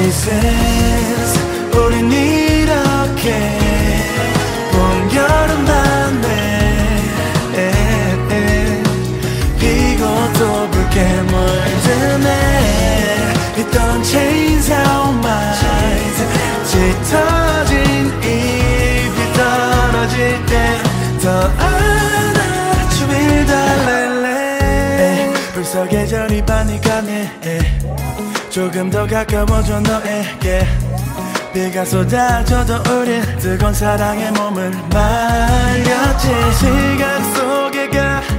Since 우린 이렇게 봄 여름 밤에 비고 또 붉게 물드네 있던 chains out my eyes 짙어진 잎이 떨어질 때 더 안아주길 달래 벌써 계절이 반이 가네 조금 더 가까워져 너에게 비가 쏟아져도 우린 뜨거운 사랑의 몸을 말렸지 시간 속에 가